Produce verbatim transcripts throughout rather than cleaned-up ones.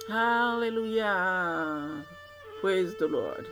Hallelujah. Praise the Lord.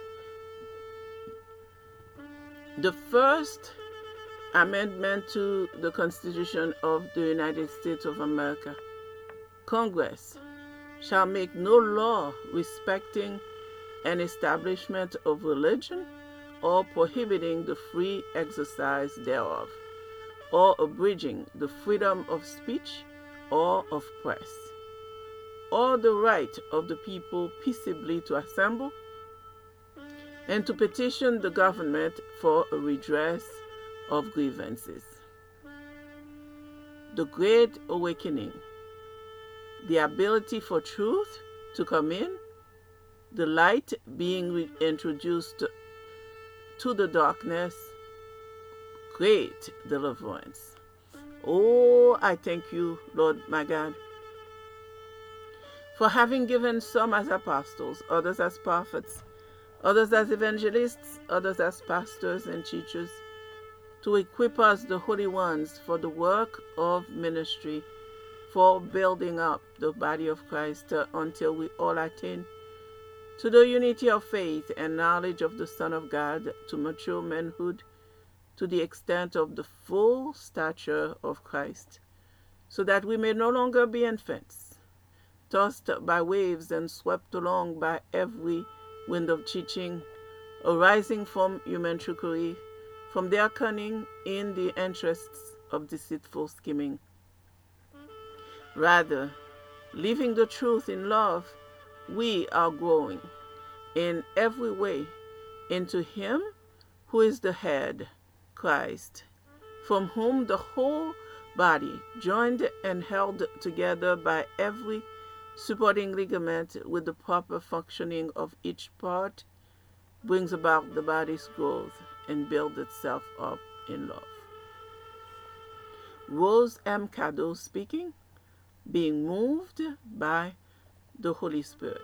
The first amendment to the Constitution of the United States of America. Congress shall make no law respecting an establishment of religion or prohibiting the free exercise thereof, or abridging the freedom of speech or of press, or the right of the people peaceably to assemble and to petition the government for a redress of grievances. The Great Awakening, the ability for truth to come in, the light being introduced to the darkness, great deliverance. Oh, I thank you, Lord my God, for having given some as apostles, others as prophets, others as evangelists, others as pastors and teachers, to equip us, the holy ones, for the work of ministry, for building up the body of Christ uh, until we all attain to the unity of faith and knowledge of the Son of God, to mature manhood, to the extent of the full stature of Christ, so that we may no longer be infants, tossed by waves and swept along by every wind of teaching, arising from human trickery, from their cunning in the interests of deceitful scheming. Rather, living the truth in love, we are growing in every way into Him who is the head, Christ, from whom the whole body, joined and held together by every supporting ligament with the proper functioning of each part, brings about the body's growth and builds itself up in love. Rose M. Cado speaking, being moved by the Holy Spirit.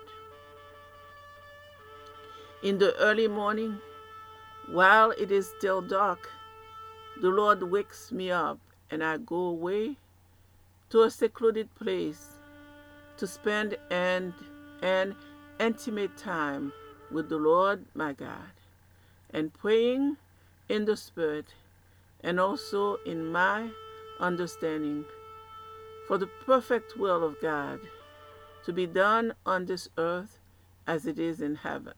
In the early morning, while it is still dark, the Lord wakes me up and I go away to a secluded place to spend an, an intimate time with the Lord my God, and praying in the Spirit and also in my understanding for the perfect will of God to be done on this earth as it is in heaven.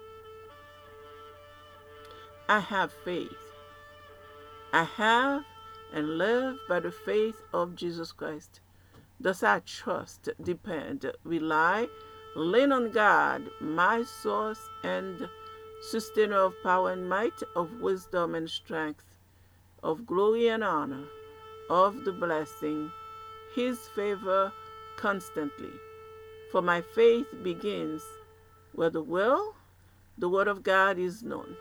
I have faith. I have and live by the faith of Jesus Christ. Thus I trust, depend, rely, lean on God, my source and sustainer of power and might, of wisdom and strength, of glory and honor, of the blessing, His favor constantly. For my faith begins where the will, the word of God is known.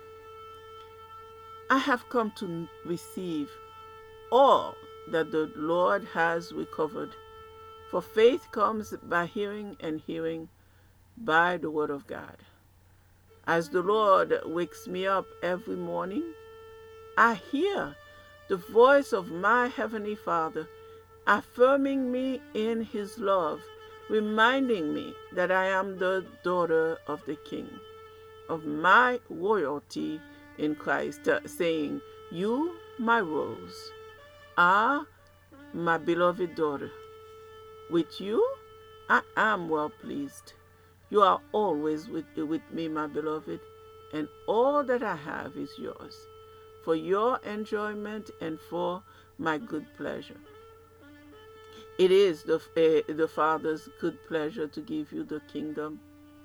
I have come to receive all that the Lord has recovered. For faith comes by hearing, and hearing by the word of God. As the Lord wakes me up every morning, I hear the voice of my Heavenly Father affirming me in His love, reminding me that I am the daughter of the King, of my royalty in Christ, saying, "You, my rose, are my beloved daughter. With you, I am well pleased. You are always with, with me, my beloved, and all that I have is yours, for your enjoyment and for my good pleasure." It is the, uh, the Father's good pleasure to give you the kingdom.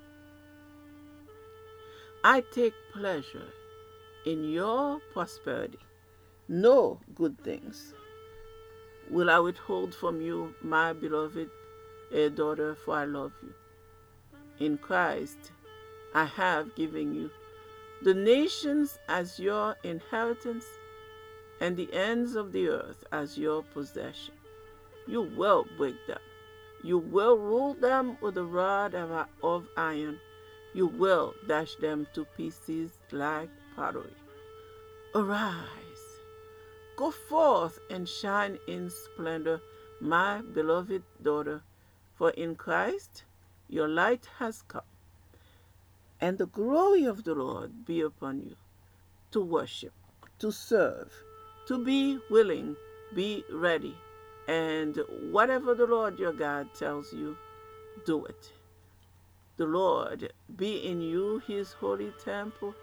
I take pleasure in your prosperity. No good things will I withhold from you, my beloved uh, daughter, for I love you. In Christ, I have given you the nations as your inheritance and the ends of the earth as your possession. You will break them. You will rule them with a rod of, of iron. You will dash them to pieces like pottery. Arise, go forth and shine in splendor, my beloved daughter, for in Christ your light has come, and the glory of the Lord be upon you, to worship, to serve, to be willing, be ready, and whatever the Lord your God tells you, do it. The Lord be in you, his holy temple,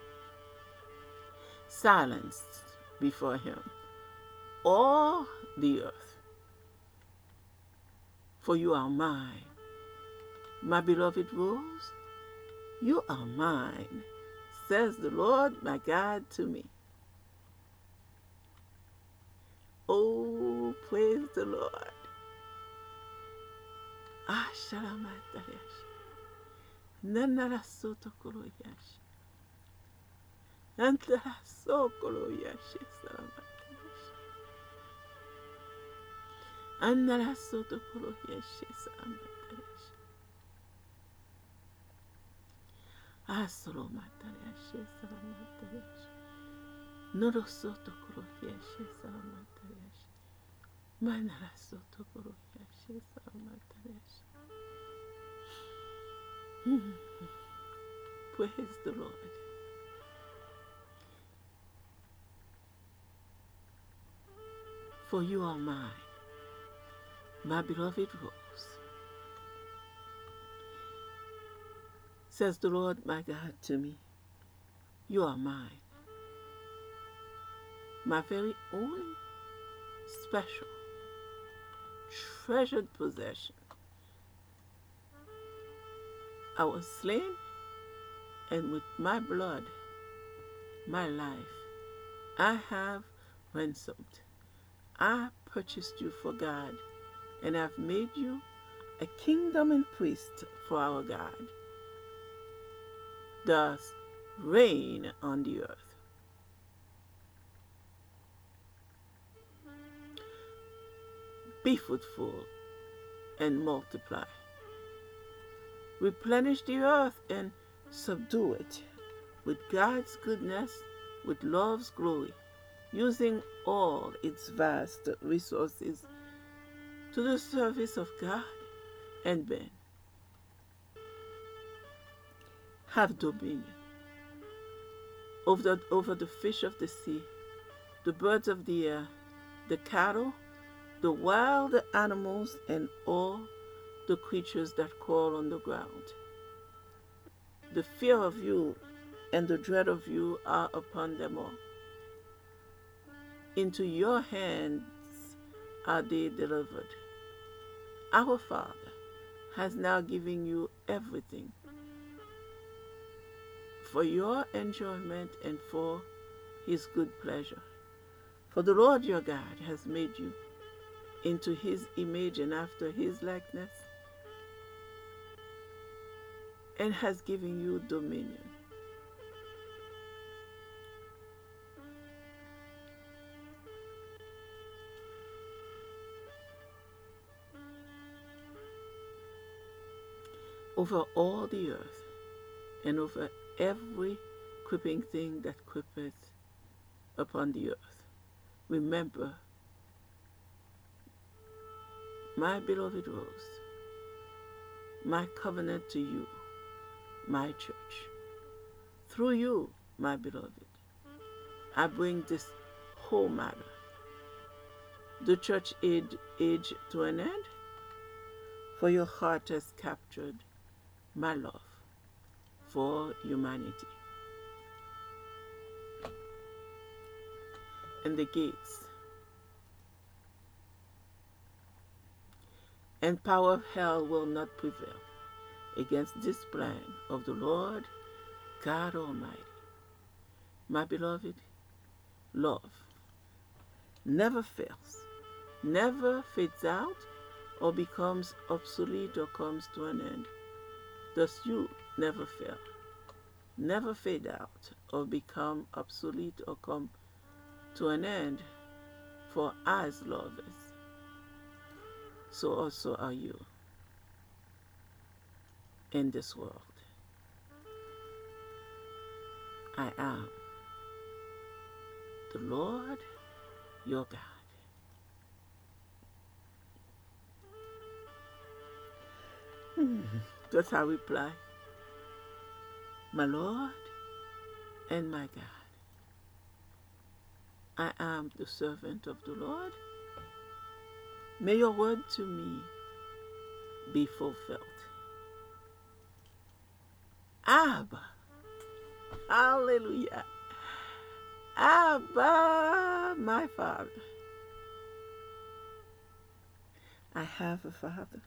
silenced before him all the earth. For you are mine, my beloved Rose, you are mine, says the Lord my God to me. Oh, praise the Lord. Ah, shalamatayash. Nanarasotokoroyash. Antarasokoroyash. Salamatayash. Anarasotokoroyash. Salamatayash. Asolomatariash, Salamantariash. Norosotokoroyash, Salamantariash. Manarasotokoroyash, Salamantariash. Hmm. Praise the Lord. For you are mine, my beloved Rose, says the Lord my God to me. You are mine, my very own special, treasured possession. I was slain, and with my blood, my life, I have ransomed. I purchased you for God, and have made you a kingdom and priest for our God. Thus, reign on the earth. Be fruitful and multiply. Replenish the earth and subdue it with God's goodness, with love's glory, using all its vast resources to the service of God and men. Have dominion over the, over the fish of the sea, the birds of the air, the cattle, the wild animals, and all the creatures that crawl on the ground. The fear of you and the dread of you are upon them all. Into your hands are they delivered. Our Father has now given you everything for your enjoyment and for his good pleasure. For the Lord your God has made you into his image and after his likeness, and has given you dominion. Over all the earth, and over every creeping thing that creepeth upon the earth. Remember, my beloved Rose, my covenant to you, my church. Through you, my beloved, I bring this whole matter, the church age, age to an end, for your heart has captured my love for humanity. And the gates and power of hell will not prevail against this plan of the Lord God Almighty. My beloved, love never fails, never fades out or becomes obsolete or comes to an end. Thus you never fail, never fade out or become obsolete or come to an end. For as love is, so also are you in this world. I am the Lord your God. Thus I reply, my Lord and my God, I am the servant of the Lord. May your word to me be fulfilled. Abba, hallelujah. Abba, my Father. I have a Father.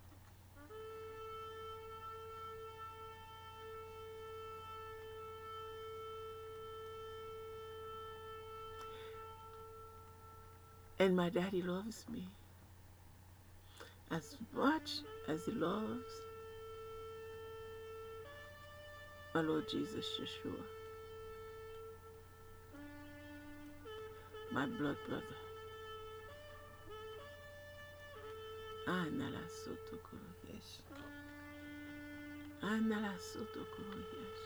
And my daddy loves me as much as he loves my Lord Jesus Yeshua, my blood brother. Anala soto koroyesh. Anala soto koroyesh.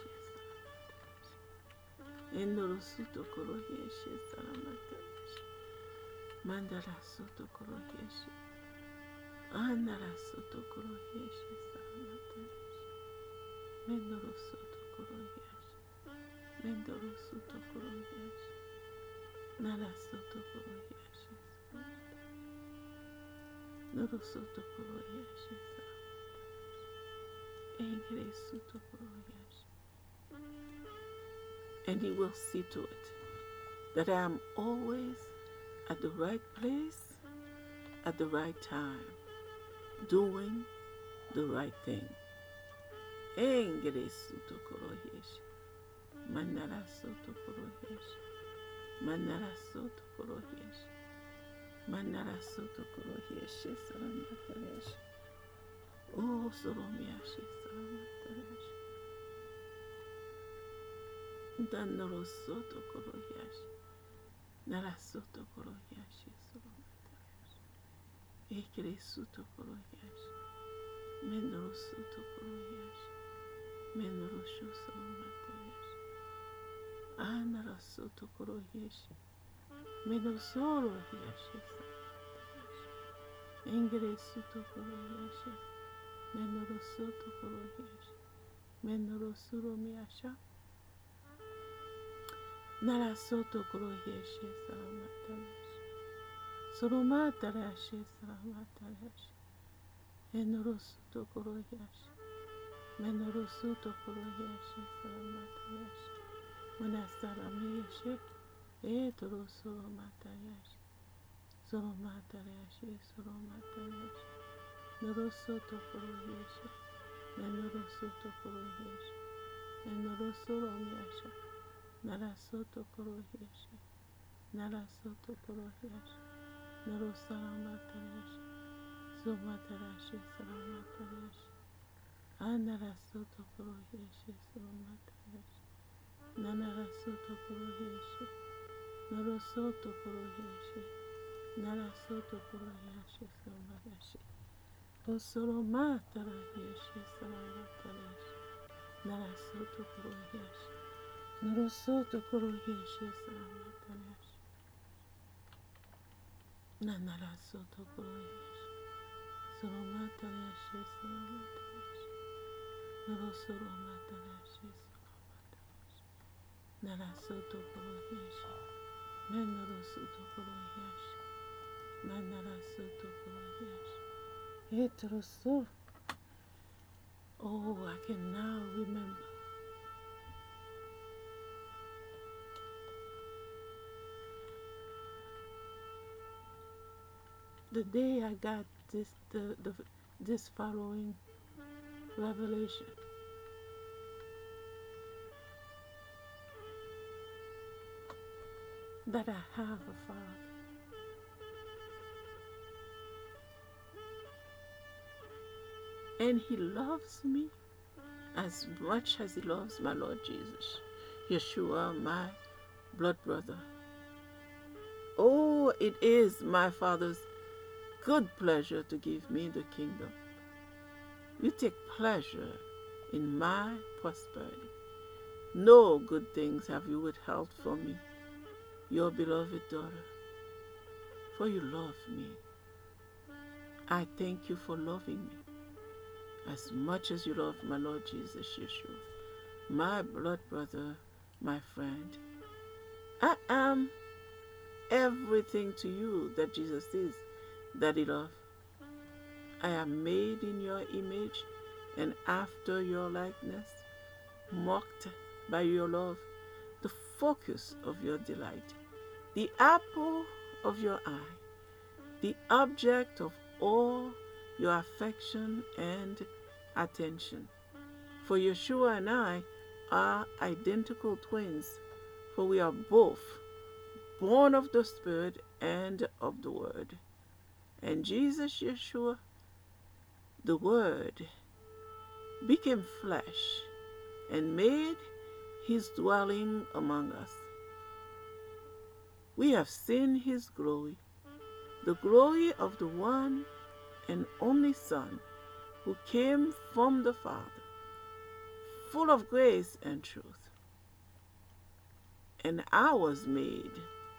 Endoro soto koroyesh. Salamatayesh. Mandala soto koroyesh. Anala soto koroyesh. Salamatayesh. Mendoro soto koroyesh. Mendoro soto koroyesh. Nala soto koroyesh. Noro soto koroyesh. Engre soto koroyesh. And he will see to it that I am always at the right place, at the right time, doing the right thing. Engre soto koroyesh. Manara soto koroyesh. Manara soto koroyesh. Manara soto koroyesh. Salamataresh. Oh, soromiyash. Salamataresh. Danoro soto koroyesh. Nara soto koroyesh. Salamataresh. Ekre soto koroyesh. Mendoro soto koroyesh. Mendoro sho salamataresh. Anara soto koroyesh. Mendoro solo yesh. Engre soto koroyesh. Mendoro soto koroyesh. Mendoro suromiyasha. Nara soto koroyesh. Salamataresh. Suromataresh. Salamataresh. Endoro soto koroyesh. Mendoro soto koroyesh. Salamataresh. Manasarameyesh. Etoro suromataresh. Suromataresh. Suromataresh. Noro soto koroyesh. Menoro soto koroyesh. Menoro suromiyasha. Nara soto koroyesh. Nara soto koroyesh. Noro salamataresh. Sumatarash. Salamataresh. Anara soto koroyesh. Suromataresh. Nanara soto koroyesh. Noro soto koroyesh. Nara soto koroyesh. Suromataresh. Osoro matarayesh. Salamataresh. Nara soto koroyesh. Noro soto koroyesh. Salamataresh. Nanara soto koroyesh. Soro mataresh. Salamataresh. Noro soro mataresh. Salamataresh. Nara soto koroyesh. Menoro soto koroyesh. Manara soto koroyesh. Etro so. Oh, I can now remember the day I got this the, the this following revelation. That I have a Father. And he loves me as much as he loves my Lord Jesus, Yeshua, my blood brother. Oh, it is my Father's good pleasure to give me the kingdom. You take pleasure in my prosperity. No good things have you withheld from me, your beloved daughter, for you love me. I thank you for loving me. as much as you love my Lord Jesus Yeshua, my blood brother, my friend. I am everything to you that Jesus is, Daddy love. I am made in your image and after your likeness, marked by your love, the focus of your delight, the apple of your eye, the object of all your affection and attention. For Yeshua and I are identical twins, for we are both born of the Spirit and of the Word. And Jesus, Yeshua, the Word, became flesh and made his dwelling among us. We have seen his glory, the glory of the one and only Son who came from the Father, full of grace and truth. And I was made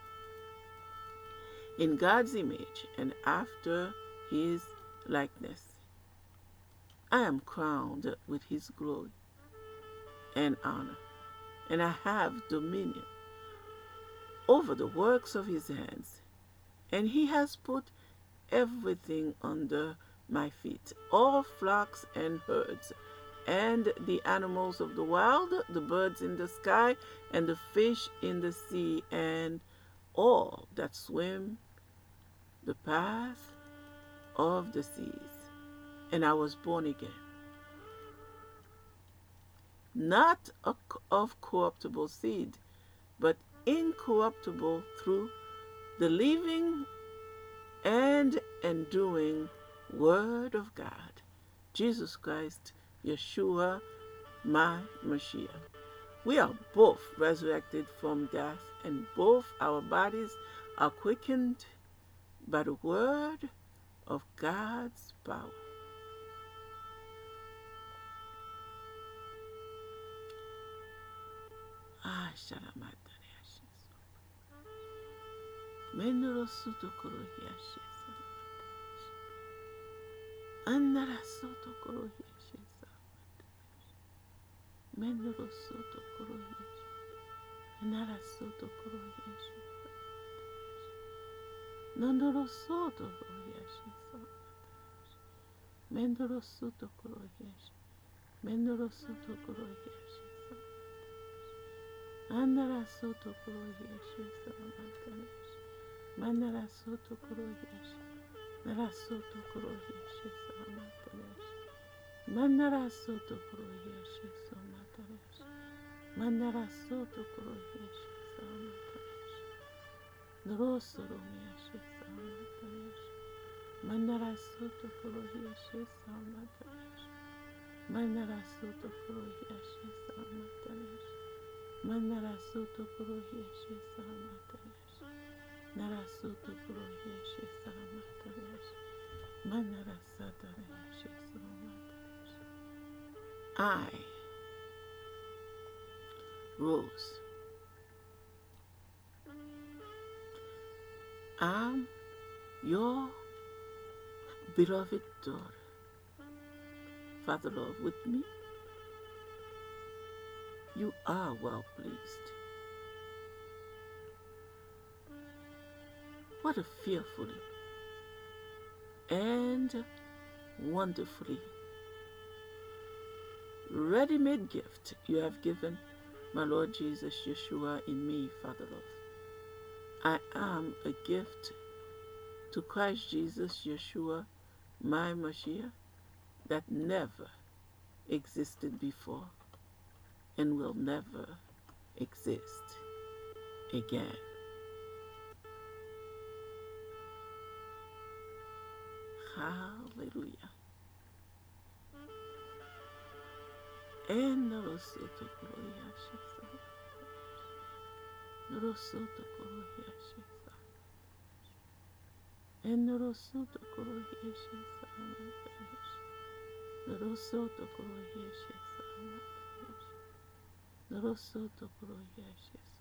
in God's image and after his likeness. I am crowned with his glory and honor, and I have dominion over the works of his hands. And he has put everything under my feet, all flocks and herds, and the animals of the wild, the birds in the sky, and the fish in the sea, and all that swim the path of the seas. And I was born again, not of corruptible seed, but incorruptible through the living and enduring Word of God, Jesus Christ, Yeshua, my Mashiach. We are both resurrected from death, and both our bodies are quickened by the word of God's power. Ah, Shalamatari Ashes. Menoro Sutokoro Yashes. Andara Sotokoro Yashes. Menoro Sotokoro Yashes. Andara Sotokoro Yashes. Nandoro Sotokoro Yashes. Mendoro Sotokoro Yashes. Mendoro Sotokoro Yashes. Andara Sotokoro Yashes. Mandara Sotokoro Yashes. Nara Sotokoro Yashes. Mandara Sotokoro Yashes. Mandara Sotokoro Yashes. Norosoro Yashes. Mandara Sotokoro Yashes. Mandara Sotokoro Yashes. Mandara Sotokoro Yashes. Nara Sotokoro Yashes. Mandara Satara Yashes. I, Rose, am your beloved daughter. Father, Lord, with me, you are well pleased. What a fearfully and wonderfully ready-made gift you have given my Lord Jesus Yeshua in me, Father Love. I am a gift to Christ Jesus Yeshua, my Mashiach, that never existed before and will never exist again. Hallelujah. And the Rosoto Koroyashisa. The Rosoto Koroyashisa. And the Rosoto Koroyashisa. The Rosoto Koroyashisa. The Rosoto Koroyashisa.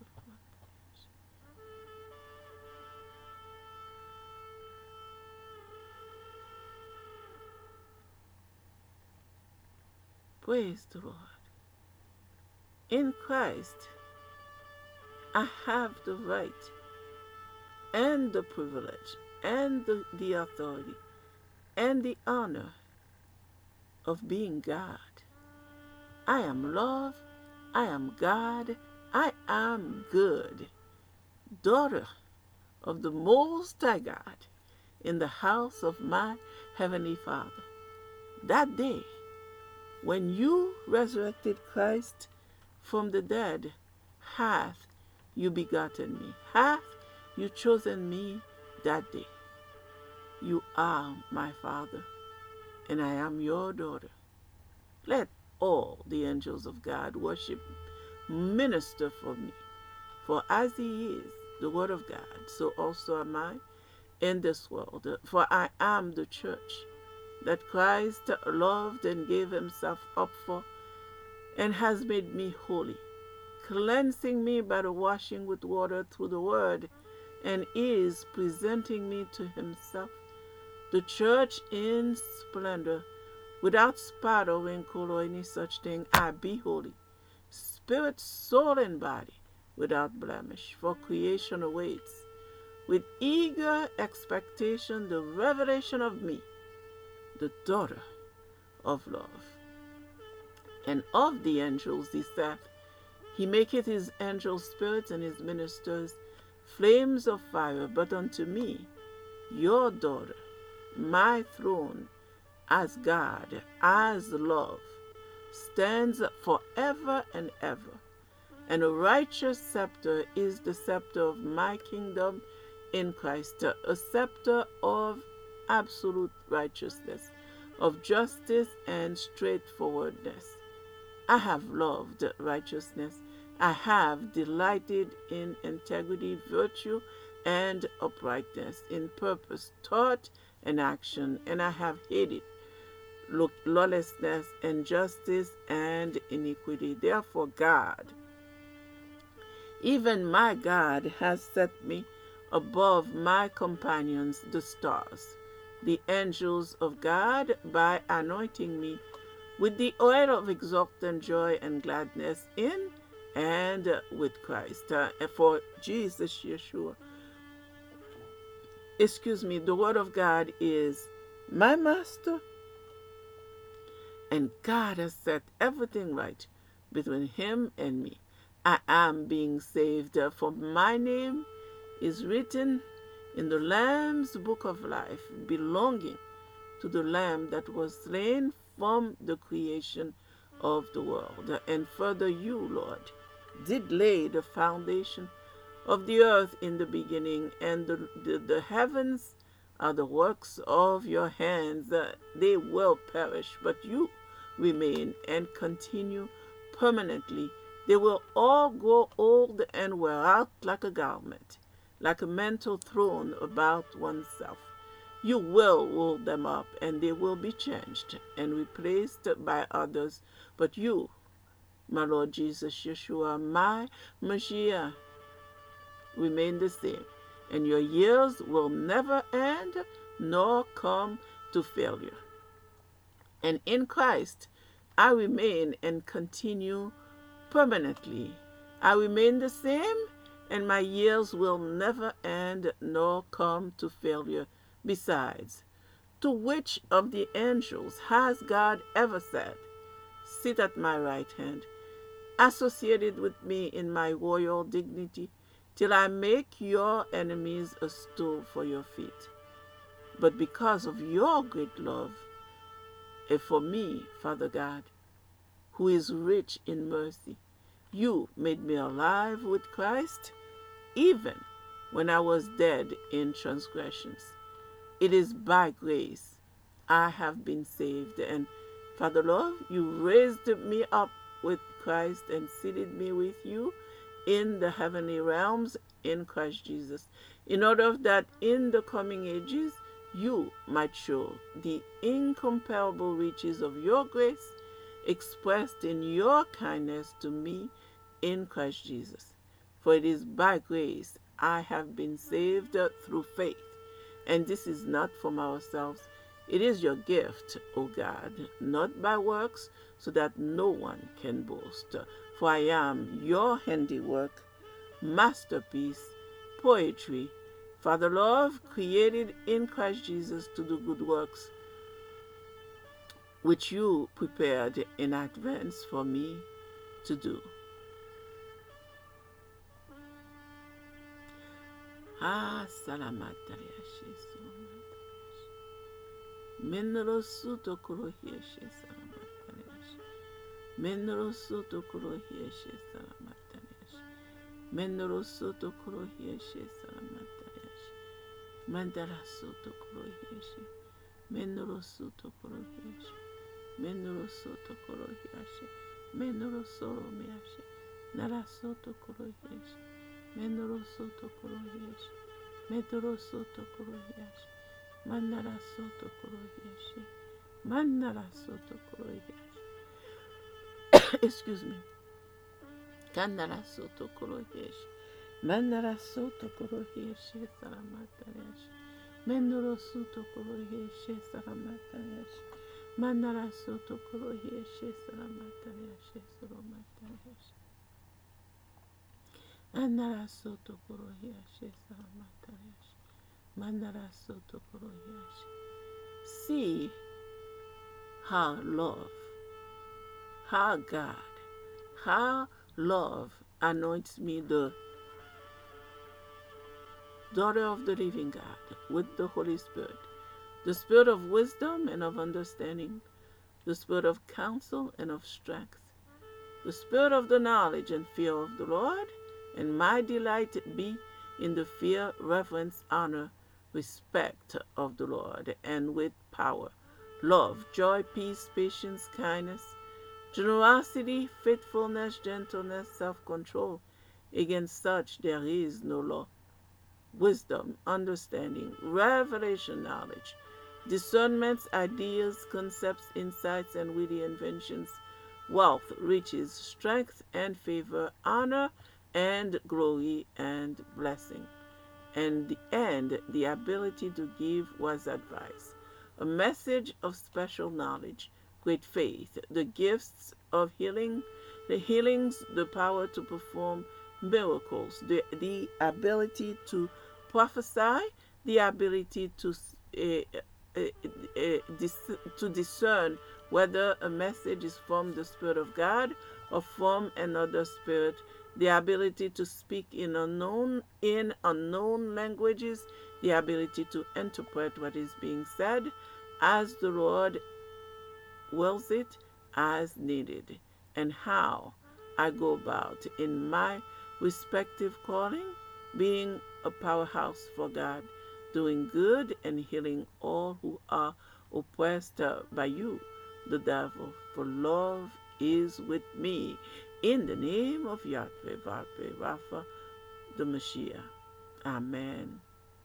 Praise the Lord. In Christ, I have the right and the privilege and the, the authority and the honor of being God. I am love. I am God. I am good. Daughter of the Most High God in the house of my Heavenly Father. That day, when you resurrected Christ from the dead, hath you begotten me, hath you chosen me that day. You are my Father, and I am your daughter. Let all the angels of God worship, minister for me. For as he is the Word of God, so also am I in this world. For I am the church that Christ loved and gave himself up for, and has made me holy, cleansing me by the washing with water through the word, and is presenting me to himself, the church in splendor, without spot or wrinkle or any such thing. I be holy, spirit, soul, and body, without blemish. For creation awaits with eager expectation the revelation of me, the daughter of love. And of the angels he saith, he maketh his angels spirits and his ministers flames of fire. But unto me, your daughter, my throne as God, as love, stands forever and ever. And a righteous scepter is the scepter of my kingdom in Christ, a scepter of absolute righteousness, of justice and straightforwardness. I have loved righteousness. I have delighted in integrity, virtue, and uprightness, in purpose, thought, and action. And I have hated lawlessness, injustice, and iniquity. Therefore, God, even my God, has set me above my companions, the stars, the angels of God, by anointing me with the oil of exultant joy and gladness in and with Christ. Uh, for Jesus, Yeshua, excuse me, the Word of God is my master, and God has set everything right between him and me. I am being saved, uh, for my name is written in the Lamb's book of life, belonging to the Lamb that was slain from the creation of the world. And further, you, Lord, did lay the foundation of the earth in the beginning, and the, the, the heavens are the works of your hands. Uh, they will perish, but you remain and continue permanently. They will all grow old and wear out like a garment, like a mantle thrown about oneself. You will roll them up, and they will be changed and replaced by others. But you, my Lord Jesus Yeshua, my Mashiach, remain the same, and your years will never end nor come to failure. And in Christ, I remain and continue permanently. I remain the same, and my years will never end nor come to failure. Besides, to which of the angels has God ever said, sit at my right hand, associated with me in my royal dignity, till I make your enemies a stool for your feet? But because of your great love, and for me, Father God, who is rich in mercy, you made me alive with Christ, even when I was dead in transgressions. It is by grace I have been saved. And Father Lord, you raised me up with Christ and seated me with you in the heavenly realms in Christ Jesus, in order that in the coming ages you might show the incomparable riches of your grace expressed in your kindness to me in Christ Jesus. For it is by grace I have been saved through faith. And this is not from ourselves. It is your gift, O God, not by works, so that no one can boast. For I am your handiwork, masterpiece, poetry, Father love, created in Christ Jesus to do good works, which you prepared in advance for me to do. Ah, salamatariashi, salamatariashi. Menro suto kurohieshe, salamatariashi. Menro suto kurohieshe, salamatariashi. Menro suto kurohieshe, salamatariashi. Mandara suto kurohieshe. Menro suto kurohieshe. Menro suto kurohieshe. Menro soro meashe. Nara suto kurohieshe. Menoro soto korohiashi. Medoro soto korohiashi. Manara soto korohiashi. Manara soto korohiashi. Excuse me. Kanara soto korohiashi. Manara soto korohiashi. Salamatariashi. Menoro soto korohiashi. Salamatariashi. Manara soto korohiashi. Salamatariashi. Salamatariashi. Anara soto korohiashi, salamatariashi. Mandara soto korohiashi. See how love, how God, how love anoints me, the daughter of the living God, with the Holy Spirit, the spirit of wisdom and of understanding, the spirit of counsel and of strength, the spirit of the knowledge and fear of the Lord. And my delight be in the fear, reverence, honor, respect of the Lord, and with power, love, joy, peace, patience, kindness, generosity, faithfulness, gentleness, self-control. Against such there is no law. Wisdom, understanding, revelation, knowledge, discernments, ideas, concepts, insights, and witty inventions, wealth, riches, strength, and favor, honor, and glory and blessing. And the end, the ability to give was advice, a message of special knowledge, great faith, the gifts of healing, the healings, the power to perform miracles, the, the ability to prophesy, the ability to uh, uh, uh, dis- to discern whether a message is from the Spirit of God or from another spirit, the ability to speak in unknown in unknown languages, the ability to interpret what is being said as the Lord wills it, as needed, and how I go about in my respective calling, being a powerhouse for God, doing good and healing all who are oppressed by you, the devil, for love is with me. In the name of Yahweh, Vahweh, Rapha, the Messiah. Amen.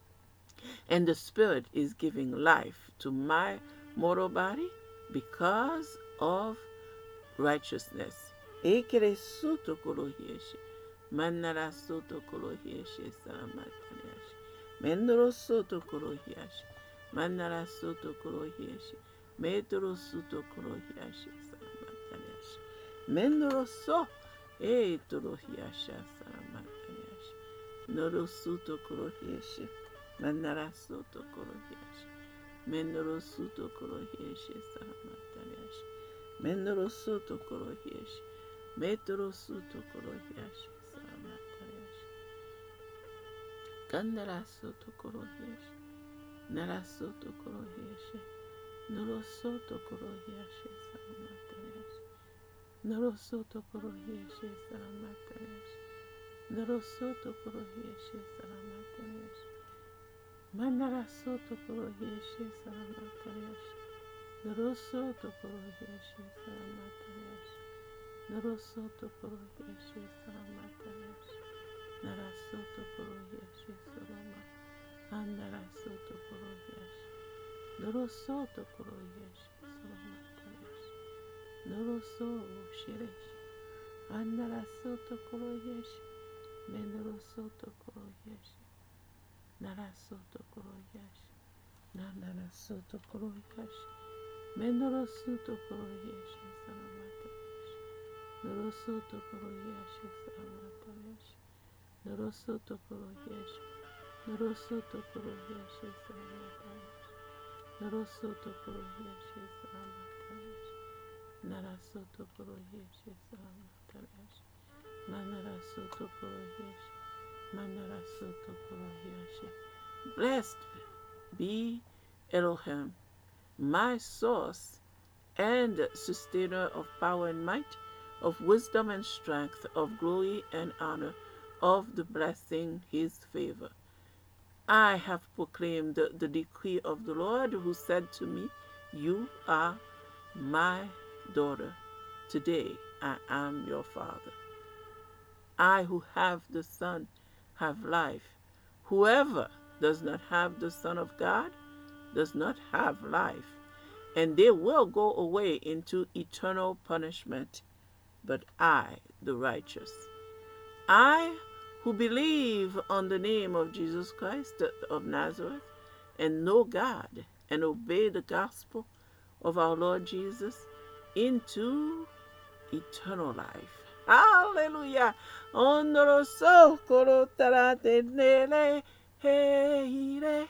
And the Spirit is giving life to my mortal body because of righteousness. Ekere suto korohieshe. Manara suto korohieshe salamatariashe. Mendoro suto korohieshe. Manara suto korohieshe. Metoro suto korohieshe salamatariashe. Mendoro so. E torohiasha salamatariashe. Noro suto korohieshe. Manara suto korohieshe. Mendoro suto korohieshe salamatariashe. Mendoro suto korohieshe. Metoro suto korohieshe salamatariashe. Kandara suto korohieshe. Nara suto korohieshe. Noro suto korohieshe salamatariashe. Noro suto korohieshe salamatariashe. Noro suto korohieshe salamatariashe. Manara suto korohieshe salamatariashe. Noro suto korohieshe salamatariashe. Noro suto korohieshe salamatariashe. Nara suto korohieshe salama. Andara suto korohieshe. Noro suto korohieshe salamatariashe. Noro suto shireshi. Andara suto korohieshe. Menoro suto korohieshe. Nara suto korohieshe. Nandara soto koroyash. Mendoro soto koroyash. Salamata. Noro soto koroyash. Salamata. Noro soto koroyash. Noro soto koroyash. Salamata. Noro soto koroyash. Salamata. Nara soto koroyash. Salamata. Manara soto koroyash. Manara soto koroyash. Blessed be Elohim, my source and sustainer of power and might, of wisdom and strength, of glory and honor, of the blessing, his favor. I have proclaimed the, the decree of the Lord, who said to me, you are my daughter. Today I am your father. I who have the Son have life. Whoever does not have the Son of God does not have life, and they will go away into eternal punishment. But I, the righteous, I who believe on the name of Jesus Christ of Nazareth, and know God, and obey the gospel of our Lord Jesus, into eternal life. Hallelujah. Ondoroso korotarate nele heire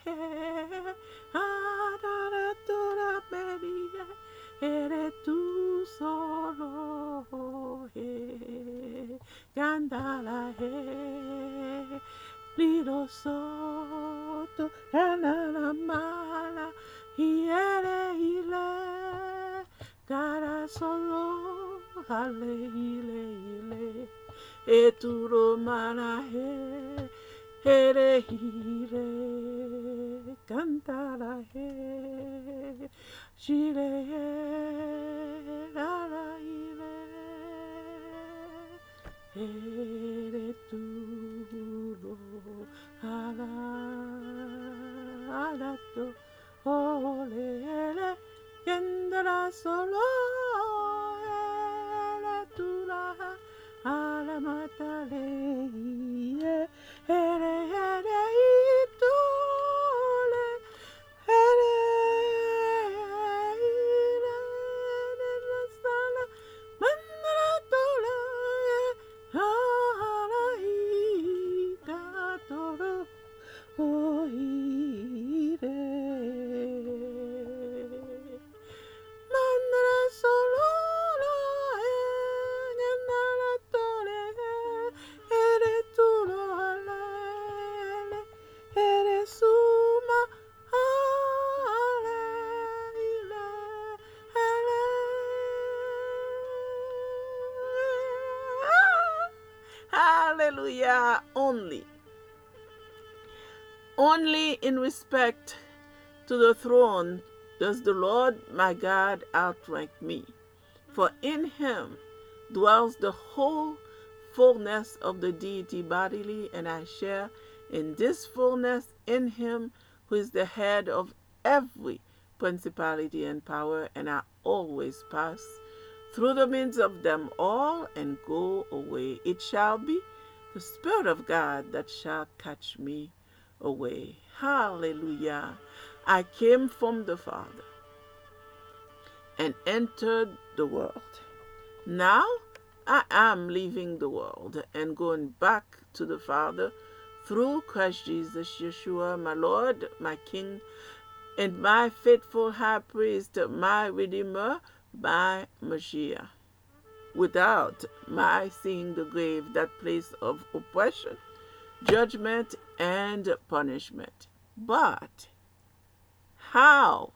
adaratora meria ere tu solo he gandala he lido soto canala mala hiere ile cara solo ale ile ile eturo mana he here hire cantara he shire ara ile here turo ala ala to ole ele kendra solo ele tura ala matale ere ere itole ere ire ere sala mandra tola ala ita toro o ire mandra solo Hallelujah. Only, only in respect to the throne does the Lord my God outrank me. For in him dwells the whole fullness of the deity bodily, and I share in this fullness in him who is the head of every principality and power, and I always pass through the midst of them all and go away. It shall be the Spirit of God that shall catch me away. Hallelujah. I came from the Father and entered the world. Now I am leaving the world and going back to the Father through Christ Jesus, Yeshua, my Lord, my King, and my faithful high priest, my Redeemer, my Messiah. Without my seeing the grave, that place of oppression, judgment, and punishment. But how?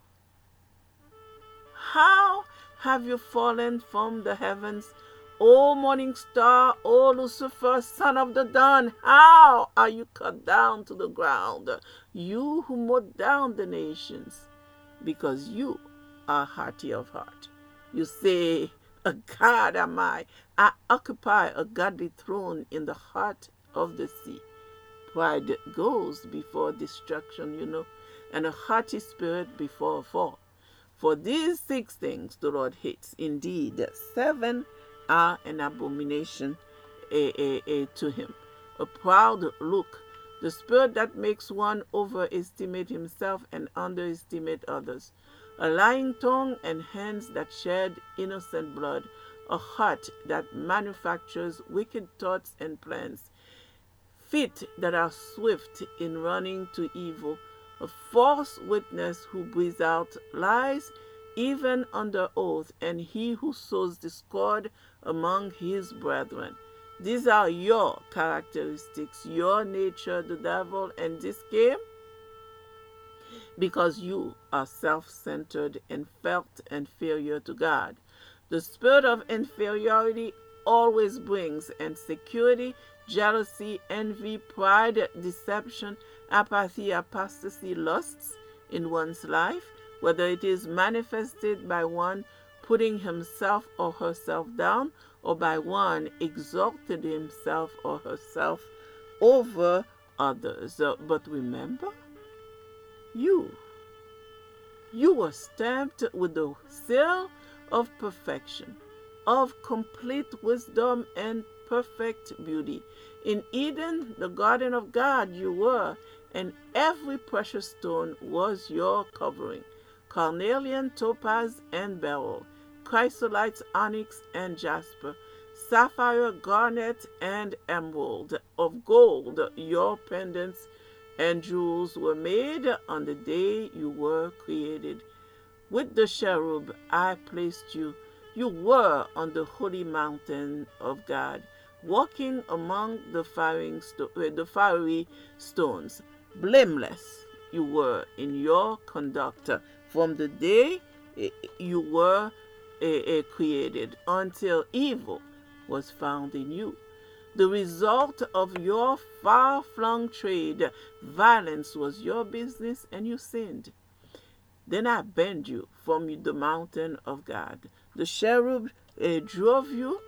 How have you fallen from the heavens, O morning star, O Lucifer, son of the dawn? How are you cut down to the ground, you who mowed down the nations? Because you are haughty of heart. You say, a God am I. I occupy a godly throne in the heart of the sea. Pride goes before destruction, you know, and a haughty spirit before a fall. For these six things the Lord hates. Indeed, seven are an abomination eh, eh, eh, to him. A proud look, The spirit that makes one overestimate himself and underestimate others. A lying tongue and hands that shed innocent blood. A heart that manufactures wicked thoughts and plans. Feet that are swift in running to evil. A false witness who breathes out lies even under oath, and he who sows discord among his brethren. These are your characteristics, your nature, the devil, and this came because you are self-centered and felt inferior to God. The spirit of inferiority always brings insecurity, jealousy, envy, pride, deception, apathy, apostasy, lusts in one's life, whether it is manifested by one putting himself or herself down, or by one exalting himself or herself over others. Uh, But remember, you, you were stamped with the seal of perfection, of complete wisdom and perfect beauty. In Eden, the garden of God, you were, and every precious stone was your covering. Carnelian, topaz, and beryl, chrysolite, onyx, and jasper, sapphire, garnet, and emerald. Of gold, your pendants and jewels were made on the day you were created. With the cherub I placed you. You were on the holy mountain of God, walking among the, firing sto- the fiery stones. Blameless you were in your conduct from the day you were uh, uh, created until evil was found in you. The result of your far-flung trade, violence was your business, and you sinned. Then I banned you from the mountain of God. The cherub uh, drove you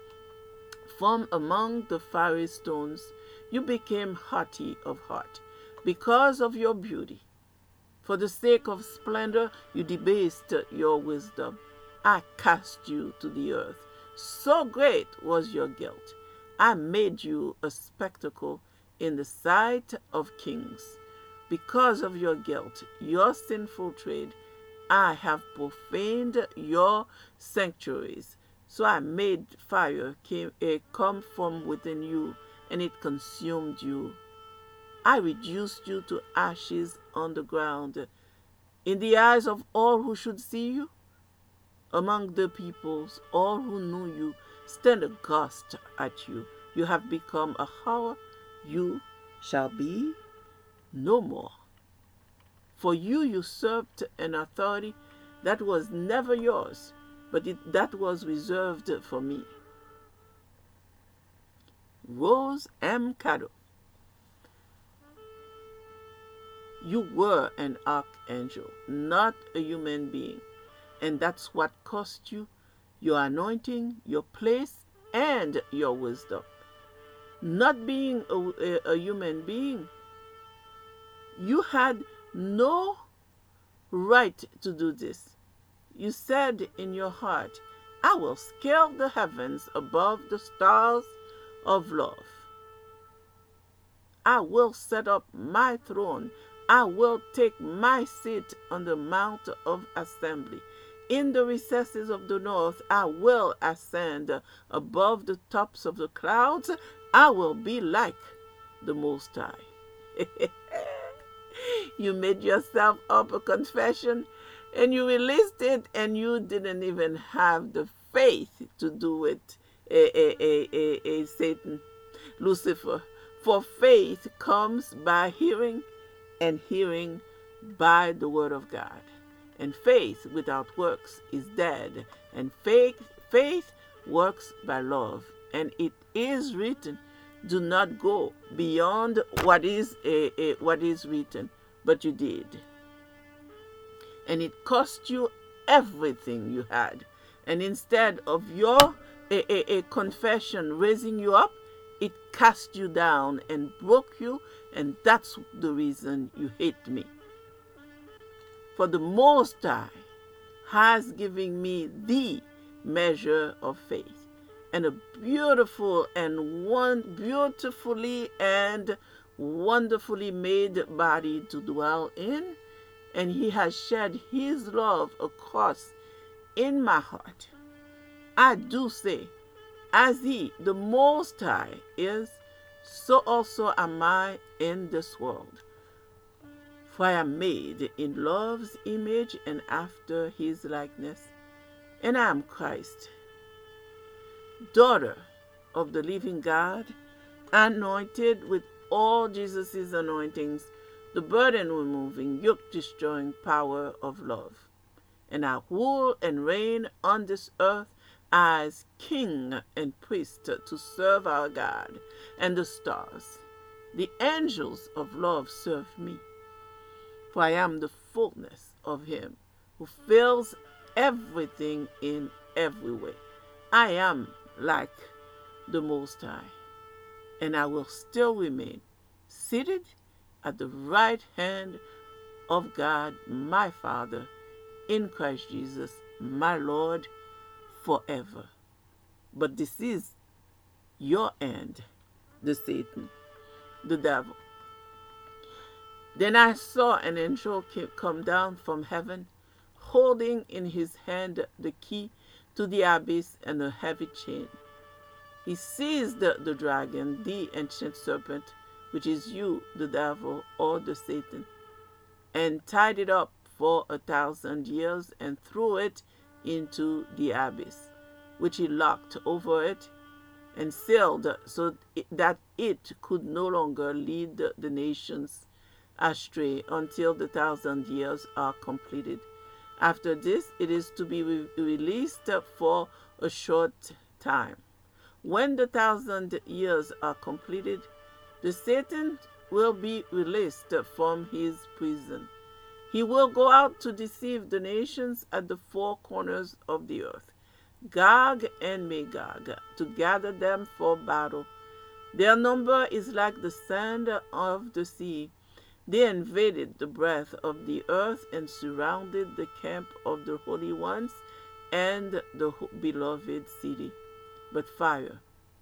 from among the fiery stones. You became haughty of heart because of your beauty. For the sake of splendor, you debased your wisdom. I cast you to the earth. So great was your guilt. I made you a spectacle in the sight of kings. Because of your guilt, your sinful trade, I have profaned your sanctuaries. So I made fire came, uh, come from within you, and it consumed you. I reduced you to ashes on the ground. In the eyes of all who should see you, among the peoples, all who knew you, stand aghast at you. You have become a horror. You shall be no more. For you usurped an authority that was never yours, but it, that was reserved for me. Rose M. Cado, you were an archangel, not a human being. And that's what cost you your anointing, your place, and your wisdom. Not being a, a, a human being, you had no right to do this. You said in your heart, I will scale the heavens above the stars of love. I will set up my throne. I will take my seat on the mount of assembly. In the recesses of the north, I will ascend above the tops of the clouds. I will be like the Most High. You made yourself up a confession and you released it, and you didn't even have the faith to do it, a, a, a, a, a Satan, Lucifer. For faith comes by hearing, and hearing by the word of God. And faith without works is dead. And faith, faith works by love. And it is written, do not go beyond what is, a, a, what is written. But you did. And it cost you everything you had. And instead of your a, a, a confession raising you up, it cast you down and broke you. And that's the reason you hate me. For the Most High has given me the measure of faith, and a beautiful and one beautifully and wonderfully made body to dwell in, and he has shed his love across in my heart. I do say, as he, the Most High, is, so also am I in this world. For I am made in love's image and after his likeness, and I am Christ, daughter of the living God, anointed with all Jesus' anointings, the burden removing, yoke destroying power of love. And I rule and reign on this earth as king and priest to serve our God and the stars. The angels of love serve me, for I am the fullness of him who fills everything in every way. I am like the Most High, and I will still remain seated at the right hand of God, my Father, in Christ Jesus, my Lord, forever. But this is your end, the Satan, the devil. Then I saw an angel come down from heaven, holding in his hand the key to the abyss and a heavy chain. He seized the, the dragon, the ancient serpent, which is you, the devil, or the Satan, and tied it up for a thousand years and threw it into the abyss, which he locked over it and sealed so that it could no longer lead the nations astray until the thousand years are completed. After this, it is to be re- released for a short time. When the thousand years are completed, the Satan will be released from his prison. He will go out to deceive the nations at the four corners of the earth, Gog and Magog, to gather them for battle. Their number is like the sand of the sea. They invaded the breadth of the earth and surrounded the camp of the holy ones and the beloved city. But fire,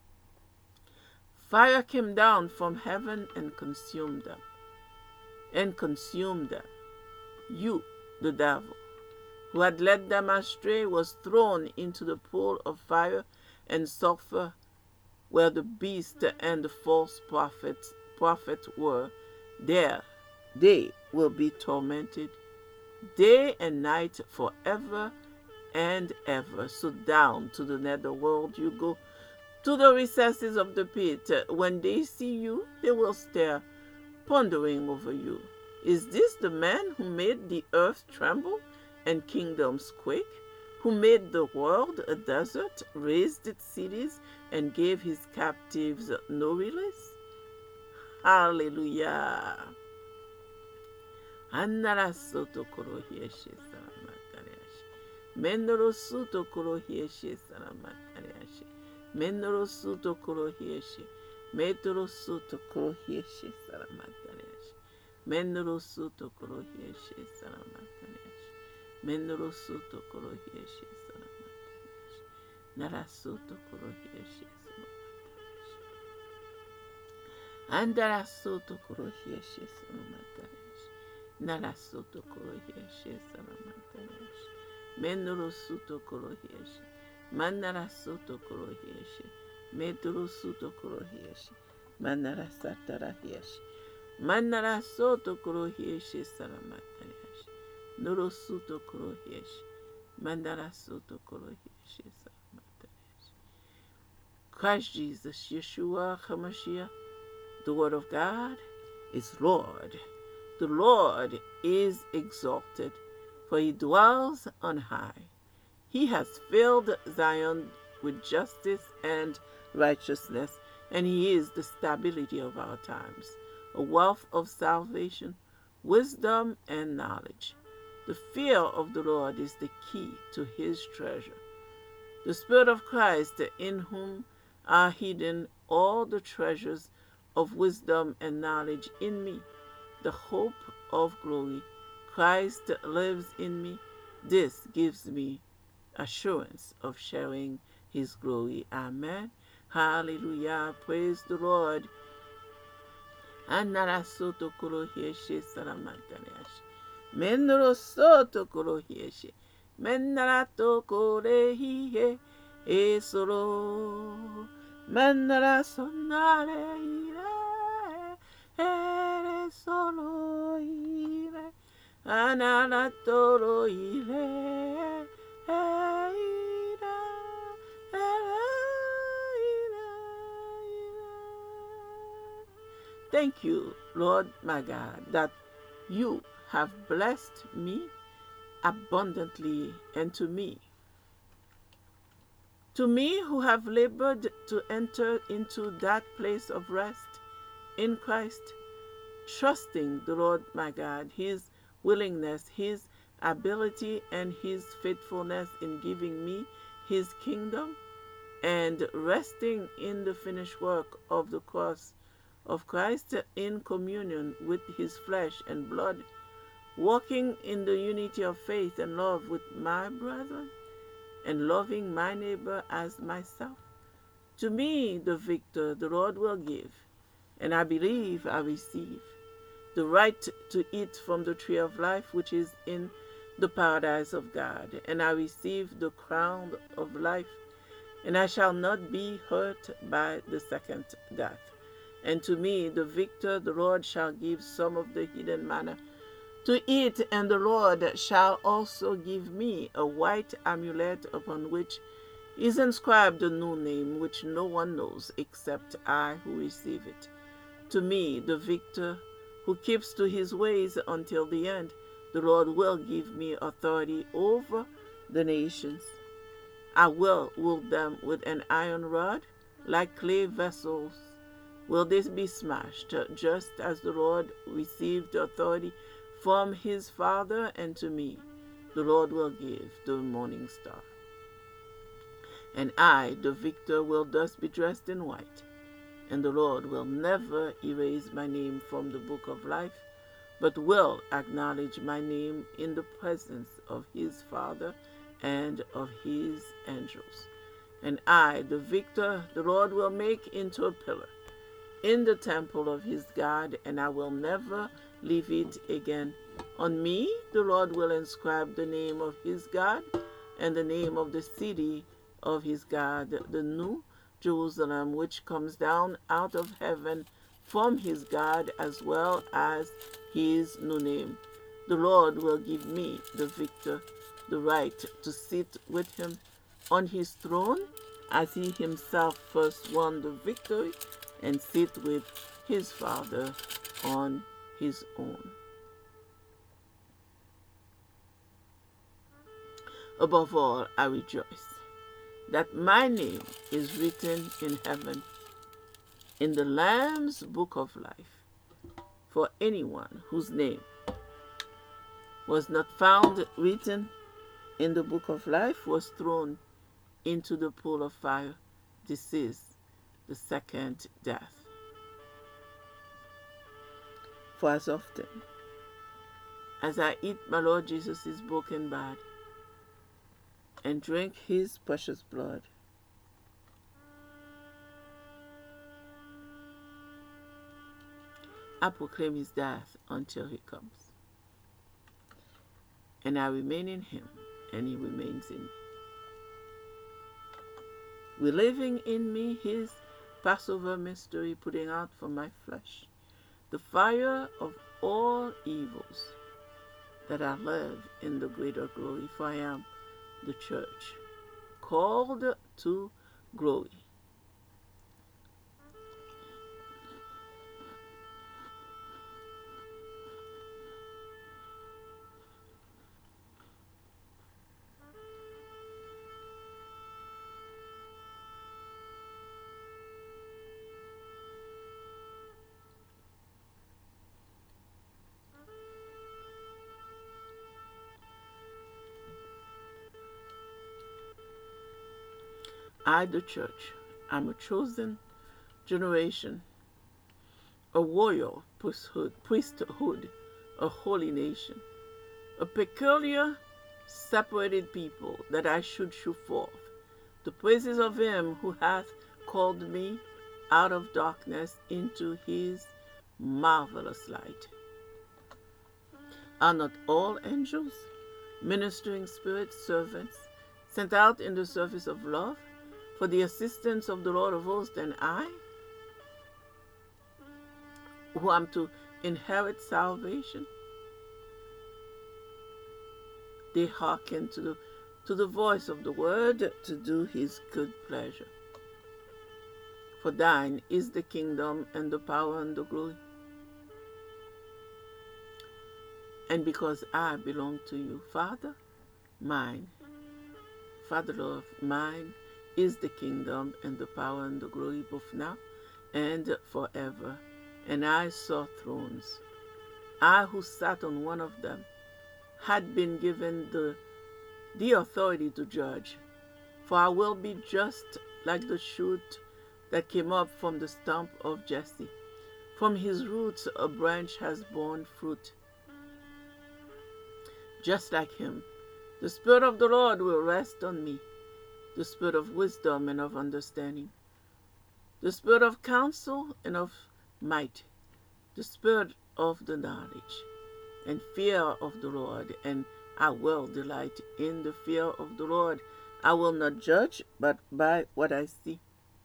fire came down from heaven and consumed them, and consumed them. You, the devil, who had led them astray, was thrown into the pool of fire and sulfur, where the beast and the false prophet, prophet were. There they will be tormented day and night forever and ever. So down to the nether world you go, to the recesses of the pit. When they see you, they will stare, pondering over you. Is this the man who made the earth tremble and kingdoms quake, who made the world a desert, raised its cities, and gave his captives no release? Hallelujah. Anara soto korohieshe salamatariashi. Menoro suto korohieshe salamatariashi. Menoro suto korohieshe. Metoro suto korohieshe salamatariashi. Menoro suto korohieshe salamatariashi. Menoro suto korohieshe salamatariashi. Nara suto korohieshe salamatariashi. Andara suto korohieshe salamatariashi. Narasoto korohieshe salamatariashi. Menoro suto korohieshe. Manarasoto korohieshe. Metoro suto korohieshe. Manarasatarahieshe. Manarasoto korohieshe salamatariashi. Noro suto korohieshe. Manarasoto korohieshe salamatariashi. Christ Jesus, Yeshua HaMashiach, the Word of God, is Lord. The Lord is exalted, for he dwells on high. He has filled Zion with justice and righteousness, and he is the stability of our times, a wealth of salvation, wisdom, and knowledge. The fear of the Lord is the key to his treasure. The Spirit of Christ, in whom are hidden all the treasures of wisdom and knowledge, in me, the hope of glory. Christ lives in me. This gives me assurance of sharing his glory. Amen. Hallelujah. Praise the Lord. Anara soto koro hieshe saramantariashi. Menro soto koro hieshe. Menara to kore hihe esoro. Menara sonare ire. Ere solo ire. Anara toro ire. Ire. Thank you, Lord my God, that you have blessed me abundantly, and to me, to me who have labored to enter into that place of rest in Christ, trusting the Lord my God, his willingness, his ability, and his faithfulness in giving me his kingdom, and resting in the finished work of the cross of Christ in communion with his flesh and blood, walking in the unity of faith and love with my brethren, and loving my neighbor as myself. To me, the victor, the Lord will give, and I believe I receive, the right to eat from the tree of life which is in the paradise of God, and I receive the crown of life, and I shall not be hurt by the second death. And to me, the victor, the Lord shall give some of the hidden manna to eat, and the Lord shall also give me a white amulet upon which is inscribed a new name which no one knows except I who receive it. To me, the victor, who keeps to his ways until the end, the Lord will give me authority over the nations. I will rule them with an iron rod, like clay vessels. Will this be smashed, just as the Lord received authority from his Father, and to me the Lord will give the morning star. And I, the victor, will thus be dressed in white, and the Lord will never erase my name from the book of life, but will acknowledge my name in the presence of his Father and of his angels. And I, the victor, the Lord will make into a pillar in the temple of his God, and I will never leave it again. On me the Lord will inscribe the name of his God and the name of the city of his God, the new Jerusalem, which comes down out of heaven from his God, as well as his new name. The Lord will give me, the victor, the right to sit with him on his throne, as he himself first won the victory, and sit with his Father on his own. Above all, I rejoice that my name is written in heaven, in the Lamb's book of life. For anyone whose name was not found written in the book of life was thrown into the pool of fire. This is the second death. For as often as I eat my Lord Jesus' broken body and drink his precious blood, I proclaim his death until he comes. And I remain in him, and he remains in me, reliving in me his Passover mystery, putting out from my flesh the fire of all evils, that I live in the greater glory. For I am the church, called to glory. I, the church, am a chosen generation, a royal priesthood, priesthood, a holy nation, a peculiar, separated people, that I should shew forth the praises of him who hath called me out of darkness into his marvelous light. Are not all angels, ministering spirits, servants, sent out in the service of love for the assistance of the Lord of hosts, and I, who am to inherit salvation? They hearken to the, to the voice of the word to do his good pleasure. For thine is the kingdom and the power and the glory. And because I belong to you, Father, mine, Father Lord, mine is the kingdom and the power and the glory, both now and forever. And I saw thrones. I who sat on one of them had been given the, the authority to judge. For I will be just like the shoot that came up from the stump of Jesse. From his roots a branch has borne fruit. Just like him, the Spirit of the Lord will rest on me, the Spirit of wisdom and of understanding, the Spirit of counsel and of might, the Spirit of the knowledge and fear of the Lord. And I will delight in the fear of the Lord. I will not judge, but by what I see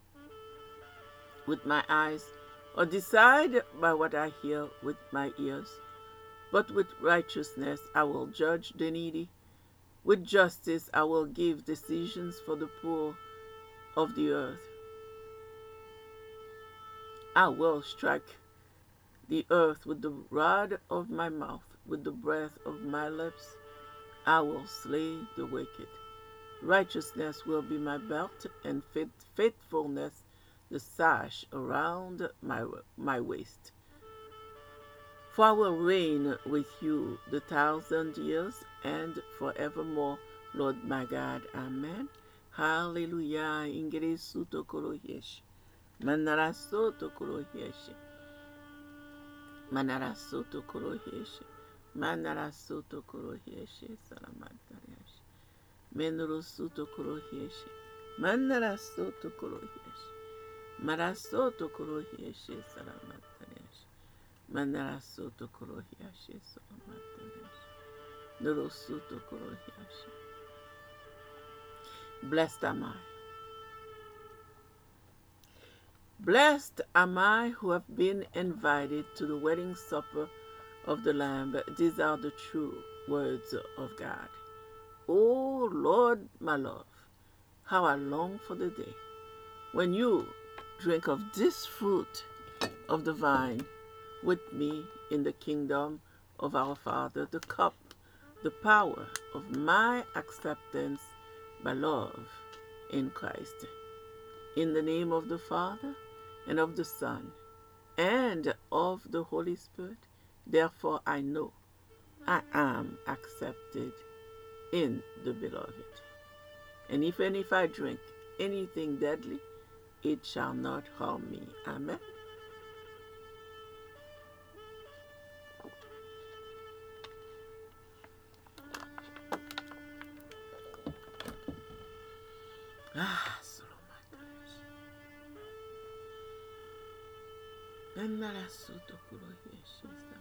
with my eyes, or decide by what I hear with my ears. But with righteousness I will judge the needy. With justice I will give decisions for the poor of the earth. I will strike the earth with the rod of my mouth, with the breath of my lips. I will slay the wicked. Righteousness will be my belt, and faithfulness the sash around my, my waist. For I will reign with you the thousand years and forevermore, Lord my God. Amen. Hallelujah. Ingere suto koroyesh. Manara soto koroyesh. Manara soto koroyesh. Manara soto koroyesh. Salamatariash. Menoro suto koroyesh. Manara soto koroyesh. Marasoto koroyesh. Salamatariash. Manarasoto korohiashe solamatanesh. Norosuto korohiashe. Blessed am I. Blessed am I who have been invited to the wedding supper of the Lamb. These are the true words of God. O Lord, my love, how I long for the day when you drink of this fruit of the vine with me in the kingdom of our Father, the cup, the power of my acceptance by love in Christ. In the name of the Father, and of the Son, and of the Holy Spirit, therefore I know I am accepted in the Beloved. And even if I drink anything deadly, it shall not harm me. Amen. Ah, Solomatash. Nanarasuto Kuroyesh.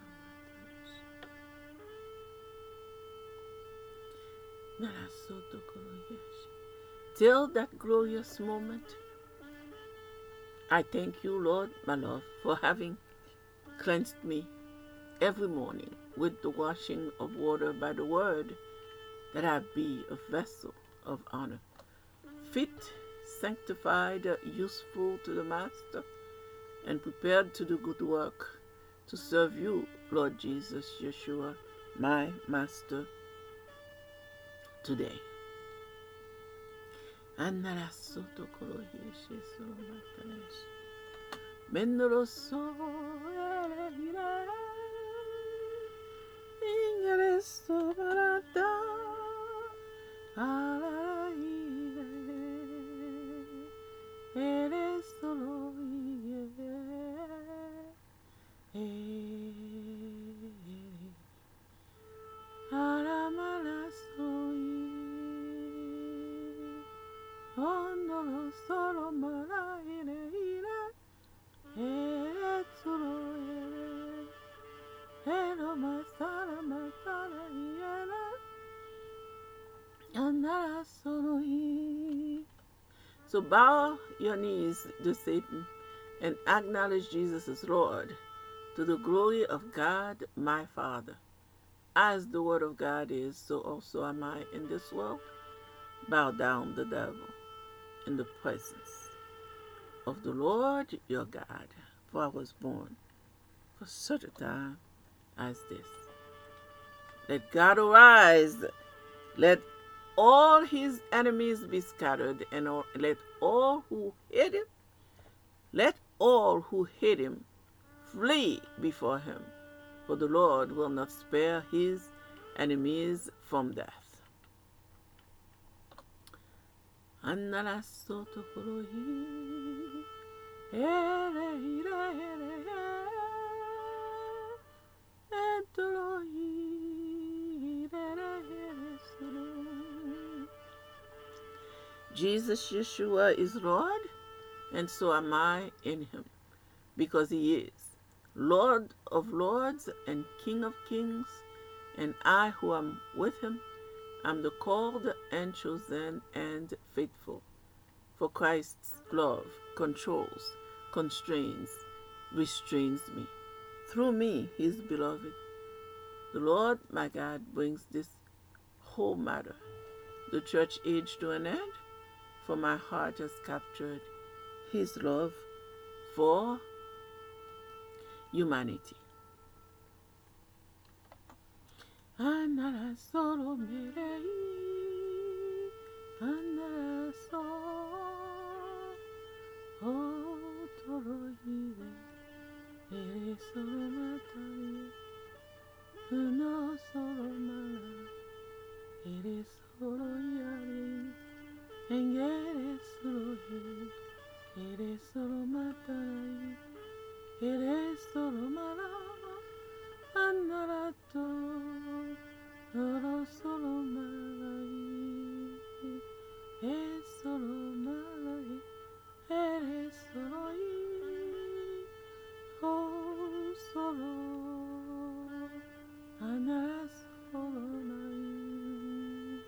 Narasoto Kuroyesh. Till that glorious moment, I thank you, Lord, my love, for having cleansed me every morning with the washing of water by the word, that I be a vessel of honor, fit, sanctified, useful to the Master, and prepared to do good work, to serve you, Lord Jesus, Yeshua, my Master, today. Anarasoto koroheshe solomatanesh. Menoroso erehira. Ingreso barata. Alaire. Eres solo iye. Aramala soy. Ondolo solo mara ire ire. Eres solo ire. So bow your knees to Satan and acknowledge Jesus as Lord, to the glory of God my Father. As the word of God is, so also am I in this world. Bow down the devil in the presence of the Lord your God, for I was born for such a time as this. Let God arise, let all his enemies be scattered, and all, let all who hate him, let all who hate him flee before him, for the Lord will not spare his enemies from death. Jesus Yeshua is Lord, and so am I in him, because he is Lord of lords and King of kings, and I who am with him am the called and chosen and faithful. For Christ's love controls, constrains, restrains me. Through me, his beloved. The Lord my God brings this whole matter, the church age, to an end, for my heart has captured his love for humanity. Andara solo mirei, andara solo, oh toro ire, ere solo matari, no solo mala, ere solo yari, engere solo he, ere solo matari, ere solo mala, andara to. Solo, solo malai, es solo malai, eres solo y, oh solo, ana solo malai,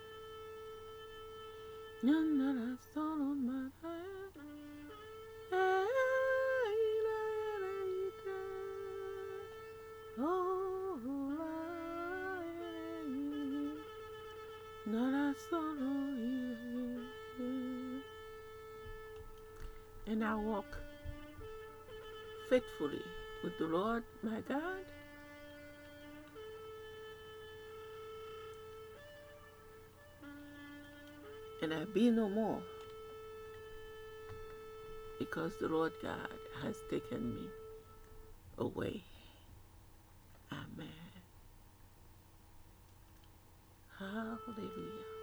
ana solo malai, oh. And I walk faithfully with the Lord my God, and I be no more, because the Lord God has taken me away. Amen. Hallelujah.